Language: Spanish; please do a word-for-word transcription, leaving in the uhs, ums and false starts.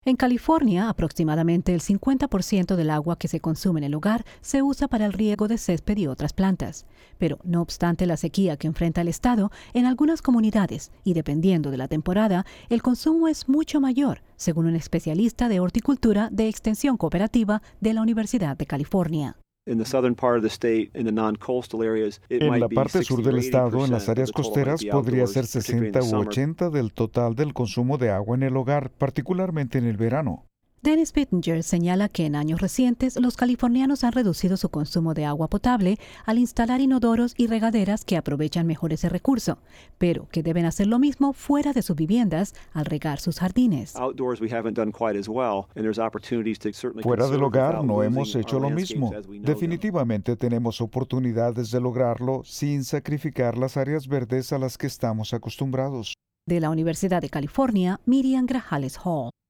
En California, aproximadamente el cincuenta por ciento del agua que se consume en el hogar se usa para el riego de césped y otras plantas. Pero, no obstante la sequía que enfrenta el estado, en algunas comunidades, y dependiendo de la temporada, el consumo es mucho mayor, según un especialista de horticultura de Extensión Cooperativa de la Universidad de California. En la parte sur del estado, en las áreas costeras, podría ser sesenta u ochenta del total del consumo de agua en el hogar, particularmente en el verano. Dennis Pittenger señala que en años recientes los californianos han reducido su consumo de agua potable al instalar inodoros y regaderas que aprovechan mejor ese recurso, pero que deben hacer lo mismo fuera de sus viviendas al regar sus jardines. Fuera del hogar no hemos hecho lo mismo. Definitivamente tenemos oportunidades de lograrlo sin sacrificar las áreas verdes a las que estamos acostumbrados. De la Universidad de California, Miriam Grajales Hall.